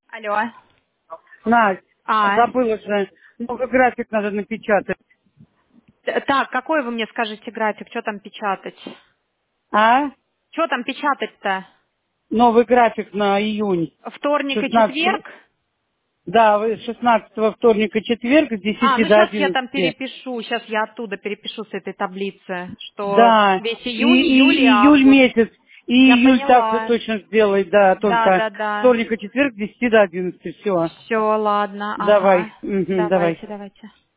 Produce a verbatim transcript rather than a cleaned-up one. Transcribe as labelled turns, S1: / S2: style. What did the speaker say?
S1: Алло.
S2: Настя,
S1: А,
S2: забыла же. Новый график надо напечатать.
S1: т- так, какой вы мне скажете график? Что там печатать?
S2: А?
S1: Что там печатать-то?
S2: Новый график на июнь.
S1: Вторник и
S2: шестнадцатого.
S1: четверг?
S2: Да, вы- шестнадцатого вторник и четверг с
S1: А,
S2: десяти
S1: ну
S2: до
S1: сейчас я там
S2: одиннадцати.
S1: перепишу, сейчас я оттуда перепишу с этой таблицы, что
S2: Да.
S1: весь
S2: И,
S1: июнь, июль и
S2: и июль
S1: август.
S2: месяц. И
S1: Я
S2: июль также
S1: поняла.
S2: точно сделай, да,
S1: Да,
S2: только
S1: да, да.
S2: вторник и четверг с десяти до одиннадцати. Все.
S1: Все, ладно,
S2: Давай.
S1: ага.
S2: Мгм, давай.
S1: Давайте, давайте.